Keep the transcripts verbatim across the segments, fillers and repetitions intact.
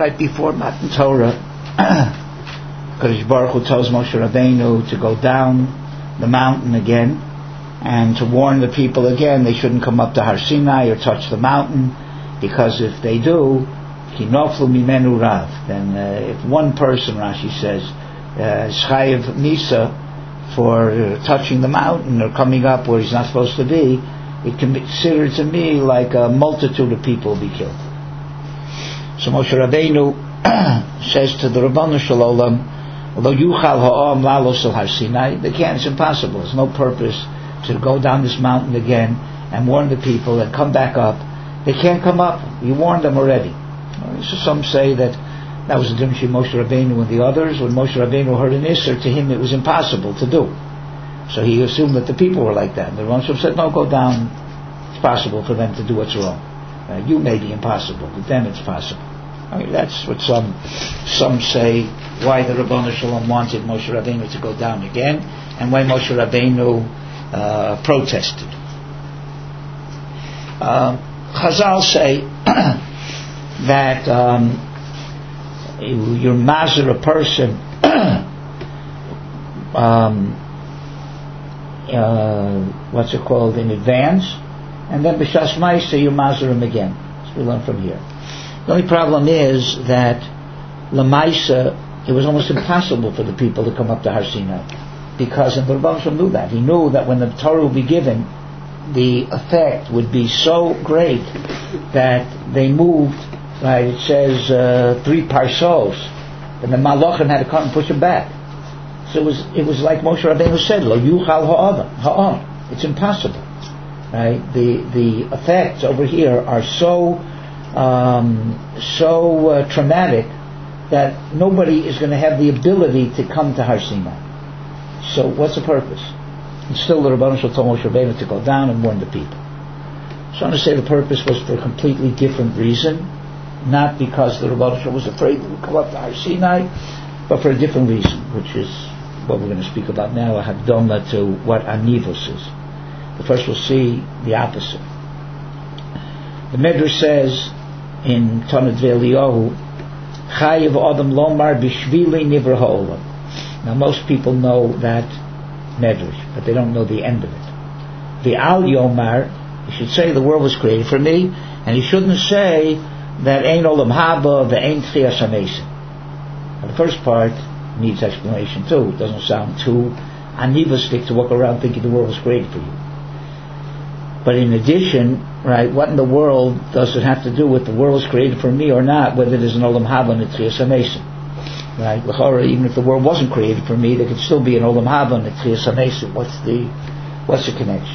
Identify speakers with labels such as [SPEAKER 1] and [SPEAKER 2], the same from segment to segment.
[SPEAKER 1] right before Matan Torah, Kadosh Baruch Hu tells Moshe Rabbeinu to go down the mountain again and to warn the people again they shouldn't come up to Har Sinai or touch the mountain, because if they do, Ki noflu mimenu rav, then uh, if one person, Rashi says, is chayiv misa for uh, touching the mountain or coming up where he's not supposed to be, it can be considered to me like a multitude of people will be killed. So Moshe Rabbeinu says to the Rabbanu Shalom, although yuchal ha'am lalos al Har Sinai, they can't, it's impossible. There's no purpose to go down this mountain again and warn the people and come back up. They can't come up. You warned them already. So some say that that was the difference between Moshe Rabbeinu and the others. When Moshe Rabbeinu heard an Isser, to him it was impossible to do. So he assumed that the people were like that. The Rav said, no, go down. It's possible for them to do what's wrong. Uh, you may be impossible, but them it's possible. I mean, that's what some some say, why the Rabbanu Shalom wanted Moshe Rabbeinu to go down again, and why Moshe Rabbeinu uh, protested. Uh, Chazal say that um, you're mazer a person um, uh, what's it called, in advance, and then b'shas ma'aseh you mazer him again. So we learn from here. The only problem is that l'maisa, it was almost impossible for the people to come up to Har Sinai, because the Rebbe Shalom knew that. He knew that when the Torah would be given, the effect would be so great that they moved. Right, it says uh, three parsos, and the Malachim had to come and push him back. So it was it was like Moshe Rabbeinu said, Lo yuchal ha'am. It's impossible. Right, the the effects over here are so um, so uh, traumatic that nobody is going to have the ability to come to Har Sinai. So what's the purpose? And still the Rebbeinu Shalom told Moshe Rabbeinu to go down and warn the people. So I'm going to say the purpose was for a completely different reason. Not because the Rebbeinu Shalom was afraid it would come up to Har Sinai, but for a different reason, which is what we're going to speak about now, a hakdama to what anivus is. But first we'll see the opposite. The Medrash says in Tanit Ve'Eliyahu, Chayiv Adam Lomar Bishvili Nivra Ha'olam. Now most people know that Medrash, but they don't know the end of it. Ve'al Yomar, you should say the world was created for me, and you shouldn't say that Ein Olam Haba ve'Ein Tchiyas HaMesim. The first part needs explanation too. It doesn't sound too anivustic to walk around thinking the world was created for you. But in addition, right, what in the world does it have to do with the world was created for me or not, whether there's an Olam Haba and a Tchiyas HaMesim? Right? Even if the world wasn't created for me, there could still be an Olam Haba and a Tchiyas HaMesim. What's the what's the connection?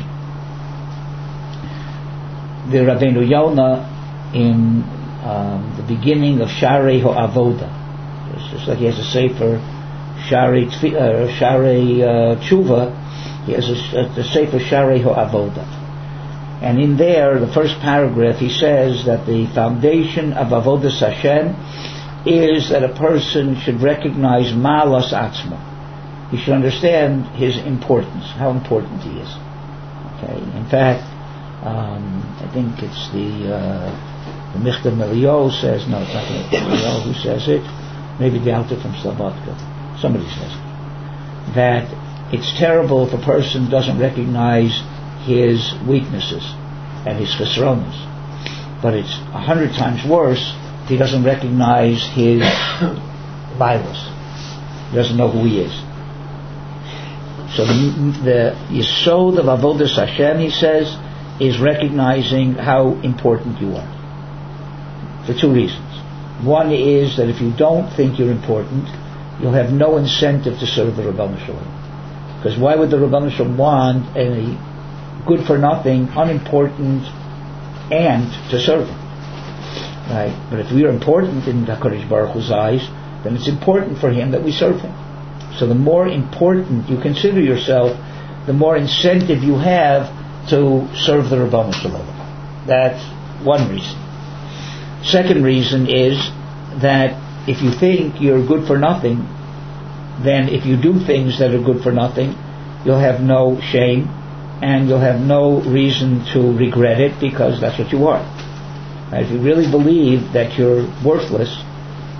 [SPEAKER 1] The Rabbeinu Yonah in Um, the beginning of Sharei Ho'avoda. It's just like he has a sefer Sharei uh, Sharei uh, Tshuva, he has a, a sefer Sharei Ho'avoda. And in there, the first paragraph, he says that the foundation of Avodas Hashem is that a person should recognize Malas Atzma. He should understand his importance, how important he is. Okay. In fact, um, I think it's the uh, The Michtav Melio says, no, it's not the Michtav Melio who says it, maybe the author from Slobodka, somebody says it, that it's terrible if a person doesn't recognize his weaknesses and his chesronos, but it's a hundred times worse if he doesn't recognize his bias. He doesn't know who he is. So the, the Yesod of Avodas Hashem, he says, is recognizing how important you are. For two reasons. One is that if you don't think you're important, you'll have no incentive to serve the Rebbeinu Shalom. Because why would the Rebbeinu Shalom want a good-for-nothing, unimportant ant to serve him? Right? But if we are important in HaKadosh Baruch Hu's eyes, then it's important for him that we serve him. So the more important you consider yourself, the more incentive you have to serve the Rebbeinu Shalom. That's one reason. Second reason is that if you think you're good for nothing, then if you do things that are good for nothing, you'll have no shame and you'll have no reason to regret it, because that's what you are. Right? If you really believe that you're worthless,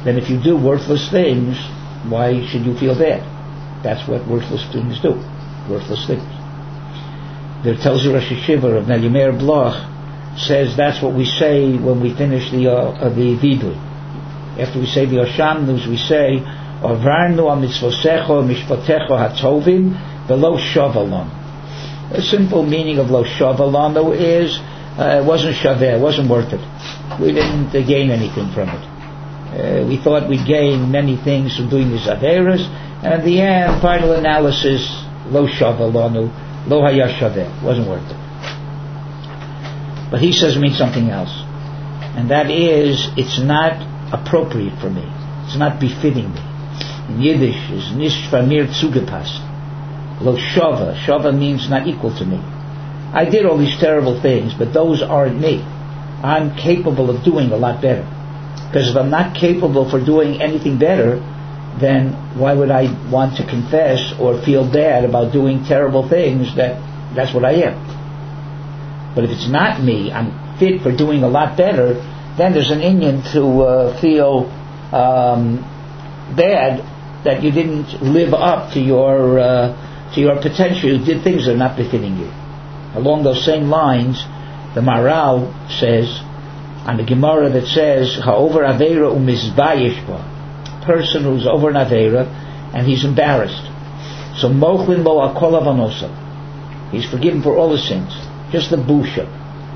[SPEAKER 1] then if you do worthless things, why should you feel bad? That's what worthless things do. Worthless things. There tells you Rosh Hashiva of Nelimer Bloch says that's what we say when we finish the uh, uh, the vidui. After we say the Oshamnus, we say Avarnu al mitzvosecho mishpatecho hatovim velo shavalon. The simple meaning of lo shavalon though is uh, it wasn't shaveh, it wasn't worth it. We didn't uh, gain anything from it. Uh, we thought we'd gain many things from doing these averas, and in the end, final analysis, lo shavalonu, lo haya shaveh, wasn't worth it. But he says it means something else, and that is, it's not appropriate for me. It's not befitting me. In Yiddish is nish famir zugepasst. Lo shava. Shava means not equal to me. I did all these terrible things, but those aren't me. I'm capable of doing a lot better. Because if I'm not capable for doing anything better, then why would I want to confess or feel bad about doing terrible things that that's what I am? But if it's not me, I'm fit for doing a lot better, then there's an inyan to uh, feel um, bad that you didn't live up to your uh, to your potential. You did things that are not befitting you. Along those same lines, the Maral says on the Gemara that says ha'over aveira umizbayish ba, person who's over an aveira and he's embarrassed. So mochlin lo akol avanosa, he's forgiven for all his sins, just the busha.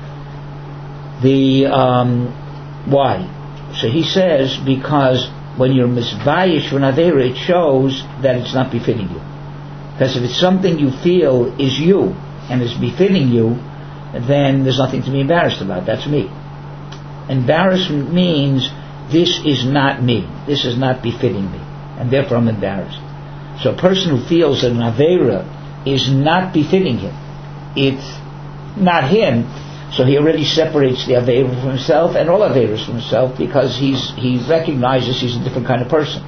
[SPEAKER 1] The um, why? So he says because when you're misbayish for an aveira, it shows that it's not befitting you. Because if it's something you feel is you and is befitting you, then there's nothing to be embarrassed about. That's me. Embarrassment means this is not me. This is not befitting me, and therefore I'm embarrassed. So a person who feels that an aveira is not befitting him, it's not him, so he already separates the aveira from himself and all aveiras from himself, because he's he recognizes he's a different kind of person.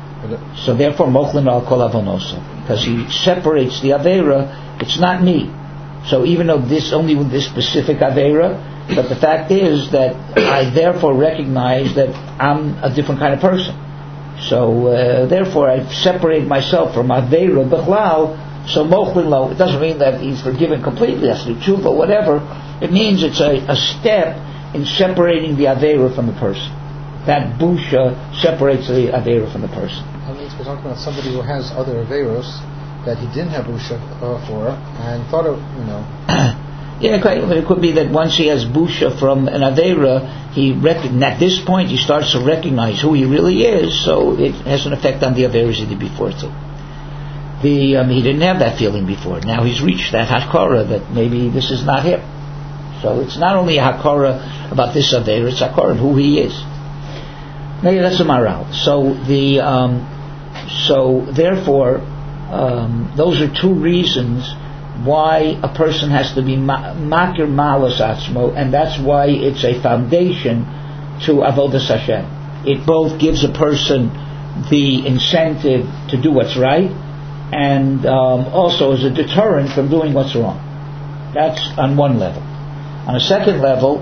[SPEAKER 1] So therefore mochlin al kol avonosa, because he separates the aveira. It's not me. So even though this only with this specific aveira, but the fact is that I therefore recognize that I'm a different kind of person. So uh, therefore I separate myself from aveira b'chlal. So mochlin lo, it doesn't mean that he's forgiven completely. That's the truth, or whatever. It means it's a, a step in separating the aveira from the person. That busha separates the aveira from the person.
[SPEAKER 2] That means we're talking about somebody who has other aveiros that he didn't have busha uh, for, and thought of, you know.
[SPEAKER 1] Yeah, it could be that once he has busha from an aveira, he rec- at this point he starts to recognize who he really is, so it has an effect on the aveiras he did before too. The um, he didn't have that feeling before. Now he's reached that hakara that maybe this is not him. So it's not only a hakara about this aveira, it's a hakara of who he is. Maybe that's a maral. So the um, so therefore um, those are two reasons why a person has to be makir malas atzmo, and that's why it's a foundation to avodas Hashem. It both gives a person the incentive to do what's right, and um, also is a deterrent from doing what's wrong. That's on one level. On a second level,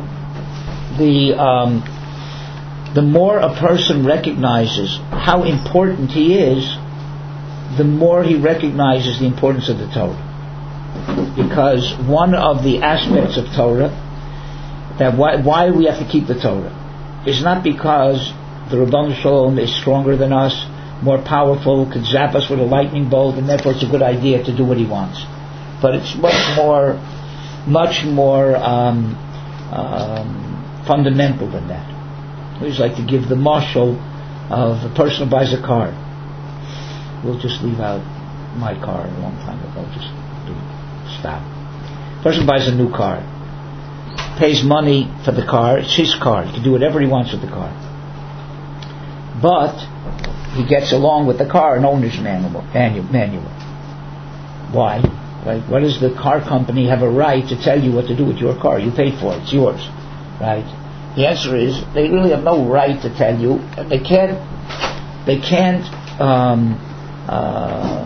[SPEAKER 1] the um, the more a person recognizes how important he is, the more he recognizes the importance of the Torah. Because one of the aspects of Torah, that why, why we have to keep the Torah, is not because the Rabbanu Shalom is stronger than us, more powerful, could zap us with a lightning bolt, and therefore it's a good idea to do what he wants. But it's much more, much more um, um, fundamental than that. We just like to give the marshal of a person who buys a car. We'll just leave out my car a long time ago. Just do stop. Person buys a new car, pays money for the car. It's his car. He can do whatever he wants with the car. But he gets along with the car an owner's manual. manual. Why? Right? What does the car company have a right to tell you what to do with your car? You paid for it. It's yours. Right? The answer is they really have no right to tell you. They can't. They can't um, uh,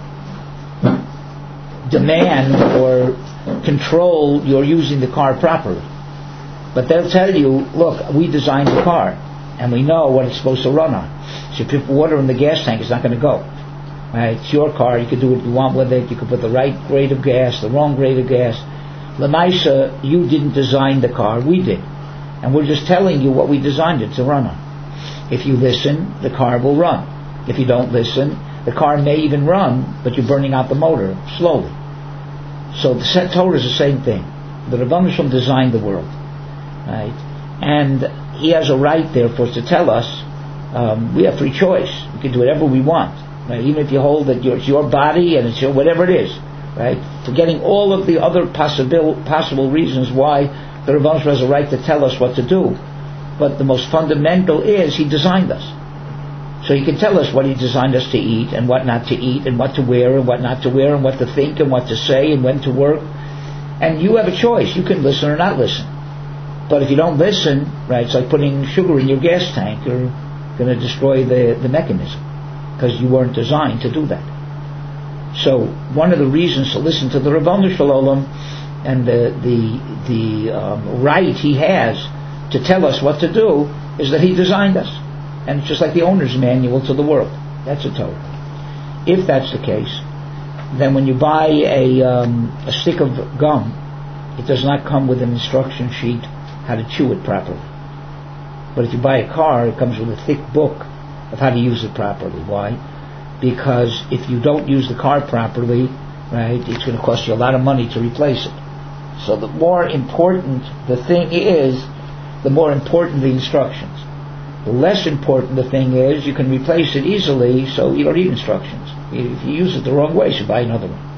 [SPEAKER 1] demand or control your using the car properly. But they'll tell you, look, we designed the car. and we know what it's supposed to run on. So if you put water in the gas tank, it's not going to go. Right? It's your car. You can do what you want with it. You can put the right grade of gas, the wrong grade of gas. L'maisa, you didn't design the car. We did. And we're just telling you what we designed it to run on. If you listen, the car will run. If you don't listen, the car may even run, but you're burning out the motor slowly. So the Torah is the same thing. The Rebbeinu Shalom designed the world. Right? And he has a right, therefore, to tell us um, we have free choice. We can do whatever we want. Right? Even if you hold that it's your body and it's your whatever it is. Right? Forgetting all of the other possible possible reasons why the Rebbeinu Shalom has a right to tell us what to do. But the most fundamental is he designed us. So he can tell us what he designed us to eat and what not to eat and what to wear and what not to wear and what to think and what to say and when to work. And you have a choice. You can listen or not listen. But if you don't listen, right, it's like putting sugar in your gas tank. You're going to destroy the, the mechanism because you weren't designed to do that. So one of the reasons to listen to the Rebbeinu Shalom and the the, the um, right he has to tell us what to do is that he designed us. And it's just like the owner's manual to the world. That's a Torah. If that's the case, then when you buy a, um, a stick of gum, it does not come with an instruction sheet how to chew it properly. But if you buy a car, it comes with a thick book of how to use it properly. Why? Because if you don't use the car properly, right, it's going to cost you a lot of money to replace it. So the more important the thing is, the more important the instructions. The less important the thing is, you can replace it easily, so you don't need instructions. If you use it the wrong way, you should buy another one.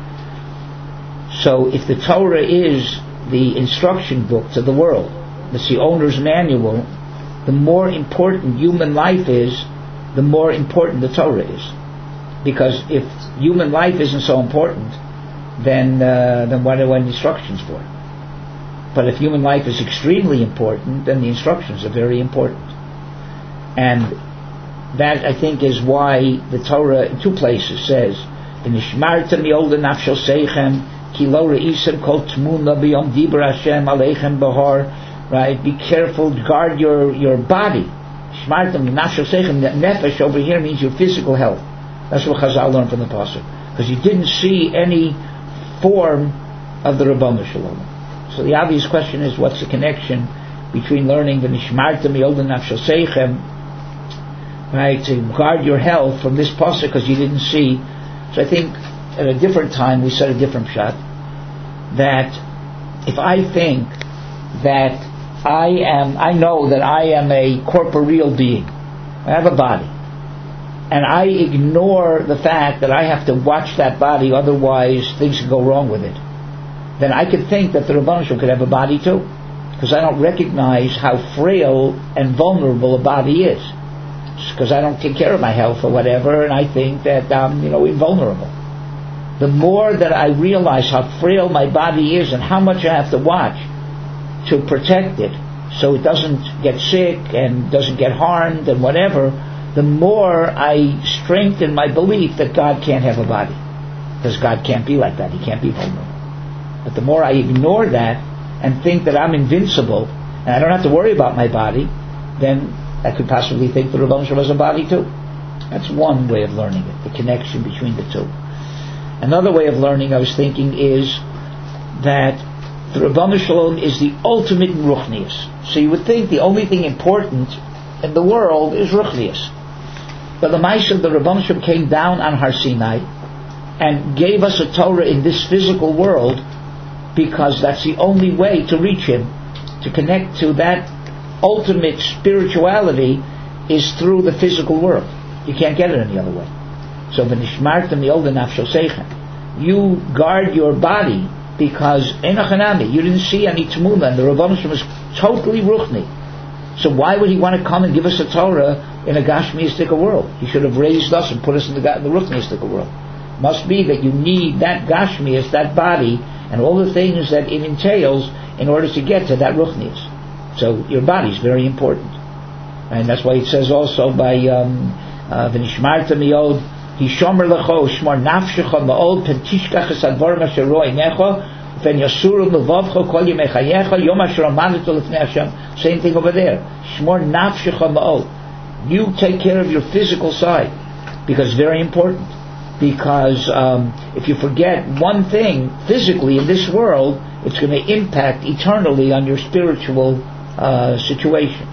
[SPEAKER 1] So if the Torah is the instruction book to the world, it's the owner's manual, the more important human life is, the more important the Torah is. Because if human life isn't so important, then uh, then what are the instructions for? But if human life is extremely important, then the instructions are very important. And that, I think, is why the Torah in two places says, "V'nishmarta mi'ol nafsho seichem ki lo re'isem kol tmuna b'yom dibra Hashem aleichem bahar." Right? Be careful, guard your your body. Shmarta nafsho seichem. Nefesh over here means your physical health. That's what Chazal learned from the pasuk, because you didn't see any form of the Rebbeinu Shalom. So the obvious question is, what's the connection between learning v'nishmarta mi'ol nafsho seichem, right, to guard your health, from this pasuk, because you didn't see? So I think at a different time we said a different shot, that if I think that I am, I know that I am a corporeal being, I have a body, and I ignore the fact that I have to watch that body, otherwise things can go wrong with it, then I could think that the Rebbeinu Shalom could have a body too, because I don't recognize how frail and vulnerable a body is. Because I don't take care of my health or whatever, and I think that I'm, you know, invulnerable. The more that I realize how frail my body is and how much I have to watch to protect it so it doesn't get sick and doesn't get harmed and whatever, the more I strengthen my belief that God can't have a body. Because God can't be like that. He can't be vulnerable. But the more I ignore that and think that I'm invincible and I don't have to worry about my body, then I could possibly think the Rebbeinu Shalom has a body too. That's one way of learning it, the connection between the two. Another way of learning, I was thinking, is that the Rebbeinu Shalom is the ultimate in Ruchnius. So you would think the only thing important in the world is Ruchnius. But the Maaseh, the Rebbeinu Shalom came down on Har Sinai and gave us a Torah in this physical world, because that's the only way to reach Him, to connect to that ultimate spirituality is through the physical world. You can't get it any other way. So v'nishmarta mi'ol nafsho seichem, you guard your body, because enochanami, you didn't see any tmuna, and the Rebbeinu Shalom was totally ruchni. So why would he want to come and give us a Torah in a gashmiistic world? He should have raised us and put us in the, the ruchniistic world. Must be that you need that gashmias, that body, and all the things that it entails in order to get to that ruchnius. So your body is very important, and that's why it says also by v'nishmarta mi'od hishomer lecho shmar nafshecha ma'od pentishkach es advarim asher ro'einecha Same thing over there. You take care of your physical side, because it's very important. Because um, if you forget one thing physically in this world, it's going to impact eternally on your spiritual uh, situation.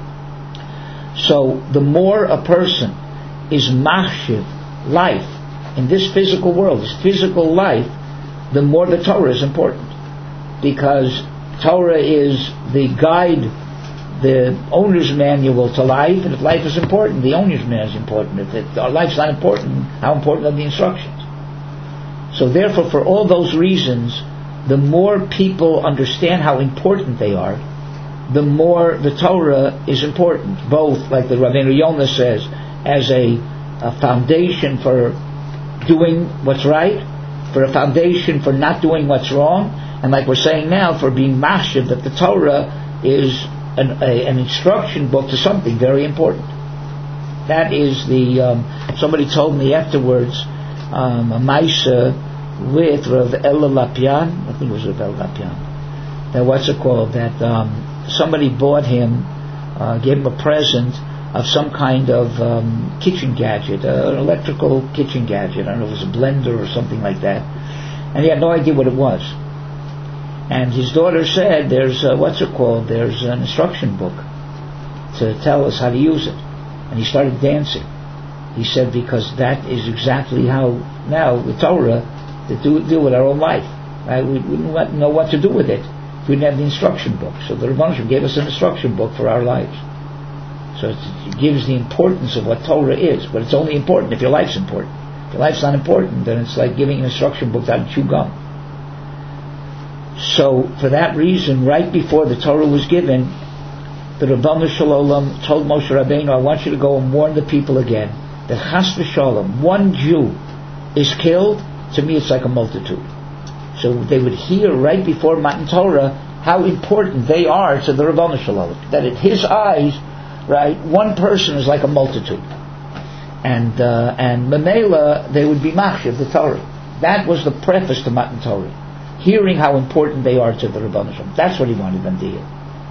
[SPEAKER 1] So the more a person is machshiv life in this physical world, this physical life, the more the Torah is important. Because Torah is the guide, the owner's manual to life, and if life is important, the owner's manual is important. If it, our life's not important, how important are the instructions? So therefore, for all those reasons, the more people understand how important they are, the more the Torah is important, both, like the Rabbeinu Yonah says, as a, a foundation for doing what's right, for a foundation for not doing what's wrong, and like we're saying now, for being machshiv, that the Torah is an, a, an instruction book to something very important. That is the, um, somebody told me afterwards, um, a Maisa with Rav Ella Lapian, I think it was Rav Ella Lapian, that what's it called, that um, somebody bought him, uh, gave him a present of some kind of um, kitchen gadget, uh, an electrical kitchen gadget. I don't know if it was a blender or something like that. And he had no idea what it was. And his daughter said, there's, uh, what's it called, there's an instruction book to tell us how to use it. And he started dancing. He said, because that is exactly how now the Torah to do, deal with our own life. Right? We wouldn't know what to do with it if we didn't have the instruction book. So the Rebbeinu Shalom gave us an instruction book for our lives. So it gives the importance of what Torah is, but it's only important if your life's important. If your life's not important, then it's like giving an instruction book how to chew gum. So for that reason, right before the Torah was given, the Rebbeinu Shalom told Moshe Rabbeinu, I want you to go and warn the people again that chas v'shalom, one Jew is killed, to me it's like a multitude. So they would hear right before Matan Torah how important they are to the Rebbeinu Shalom, that in his eyes, right, one person is like a multitude, and uh, and Mamela, they would be machshiv the Torah. That was the preface to Matan Torah, hearing how important they are to the Rebbeinu Shalom. That's what he wanted them to hear.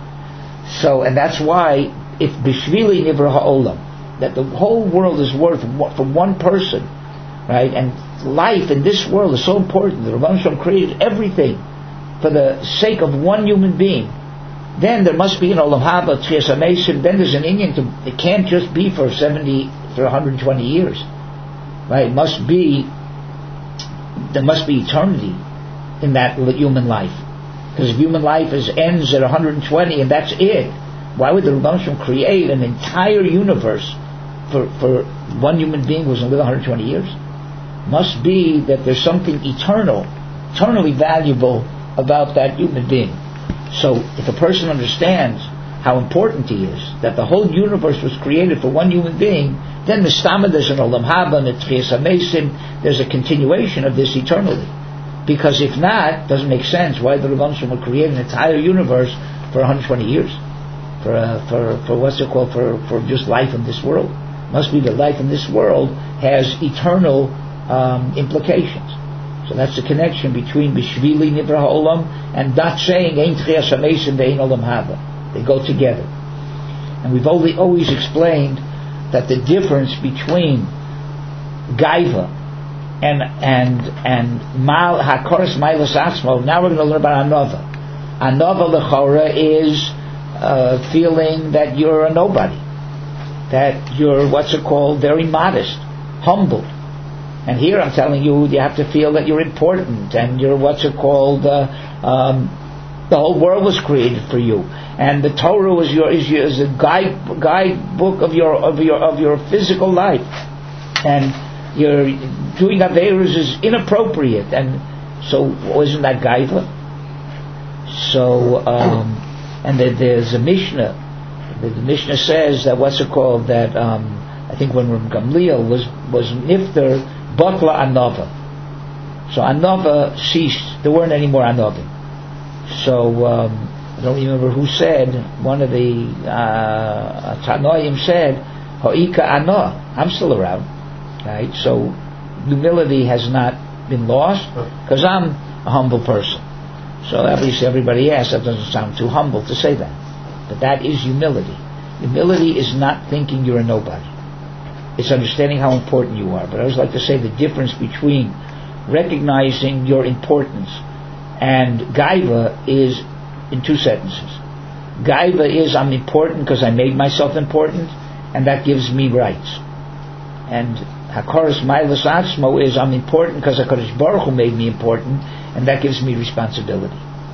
[SPEAKER 1] So, and that's why, if bishvili nivra ha'olam, that the whole world is worth for one person, right, and life in this world is so important. The Rebbeinu Shalom created everything for the sake of one human being. Then there must be an olam haba, tchias hamesim. Then there's an inyan to. It can't just be for seventy, for one hundred twenty years, right? It must be. There must be eternity in that human life, because if human life is ends at one hundred twenty and that's it, why would the Rebbeinu Shalom create an entire universe for for one human being who's going to live one hundred twenty years? Must be that there's something eternal, eternally valuable about that human being. So if a person understands how important he is, that the whole universe was created for one human being, then mistama, there's an olam haba, and a tchias hamesim, there's a continuation of this eternally. Because if not, it doesn't make sense why the Rebbeinu Shalom would create an entire universe for one hundred twenty years, for uh, for for what's it called, for for just life in this world. Must be that life in this world has eternal um, implications. So that's the connection between bishvili nivra ha'olam and not saying ein tchias hamesim ve'ein olam haba. They go together. And we've only always explained that the difference between gaiva and and and mal hakoros mailas atzmo. Now we're going to learn about anova. Anova lechora is uh, feeling that you're a nobody, that you're what's it called, very modest, humble. And here I'm telling you, you have to feel that you're important, and you're what's it called. Uh, um, the whole world was created for you, and the Torah was your is, your, is a guide guidebook of your of your of your physical life, and you're doing averos is inappropriate, and so wasn't that gaiva? So um, and the, there's a Mishnah. The, the Mishnah says that what's it called, that um, I think when Rav Gamliel was was nifter. Batla Anova. So Anova ceased. There weren't any more Anovim. So um, I don't remember who said. One of the uh, Tanoim said, "Hoika Ano." I'm still around, right? So humility has not been lost because I'm a humble person. So obviously everybody asks, that doesn't sound too humble to say that. But that is humility. Humility is not thinking you're a nobody. It's understanding how important you are. But I always like to say the difference between recognizing your importance and gaiva is in two sentences. Gaiva is, I'm important because I made myself important, and that gives me rights. And Hakaras Mailas Atzmo is, I'm important because HaKadosh Baruch Hu made me important, and that gives me responsibility.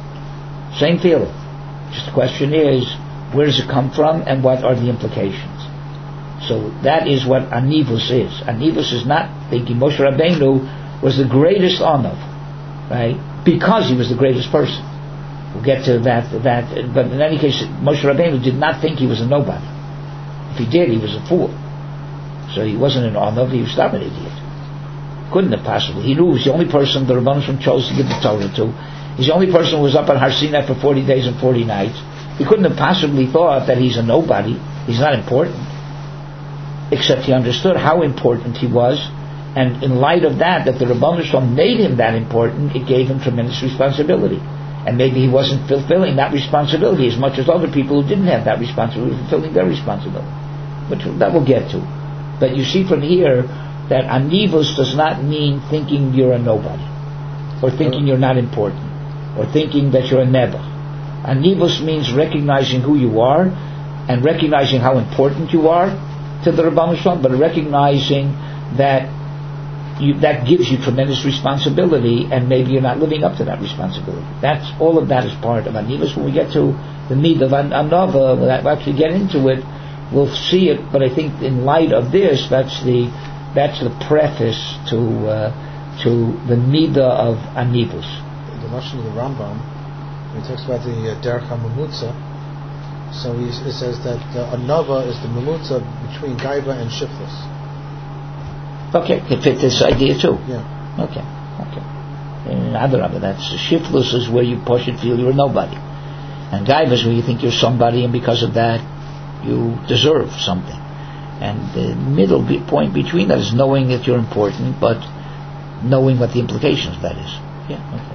[SPEAKER 1] Same feeling. Just the question is, where does it come from and what are the implications? So that is what Anivus is. Anivus is not thinking Moshe Rabbeinu was the greatest Anav, right? Because he was the greatest person. We'll get to that, that. But in any case, Moshe Rabbeinu did not think he was a nobody. If he did, he was a fool. So he wasn't an Anav, he was not an idiot. Couldn't have possibly. He knew he was the only person the Rebbeinu Shalom chose to give the Torah to. He's the only person who was up on Har Sinai for forty days and forty nights. He couldn't have possibly thought that he's a nobody. He's not important. Except he understood how important he was, and in light of that, that the Rebbeinu Shalom made him that important, it gave him tremendous responsibility. And maybe he wasn't fulfilling that responsibility as much as other people who didn't have that responsibility, fulfilling their responsibility. But that we'll get to. But you see from here that anivus does not mean thinking you're a nobody, or thinking you're not important, or thinking that you're a nebuch. Anivus means recognizing who you are, and recognizing how important you are to the Rebbeinu Shalom, but recognizing that you, that gives you tremendous responsibility, and maybe you're not living up to that responsibility. That's all of that is part of anivus. When we get to the need of an anava, we'll actually get into it. We'll see it, but I think in light of this, that's the that's the preface to uh, to the midah of anivus.
[SPEAKER 2] The Lashon of the Rambam, when he talks about the uh, derech hamamutza, so he, it says that uh, anava is the mamutza between gaiva and shiftless.
[SPEAKER 1] Okay, it fit this idea too.
[SPEAKER 2] Yeah.
[SPEAKER 1] Okay, okay. In Adarabah, that's shiftless is where you push and feel you're nobody, and gaiva is where you think you're somebody, and because of that you deserve something. And the middle point between that is knowing that you're important, but knowing what the implications of that is. Yeah. Okay.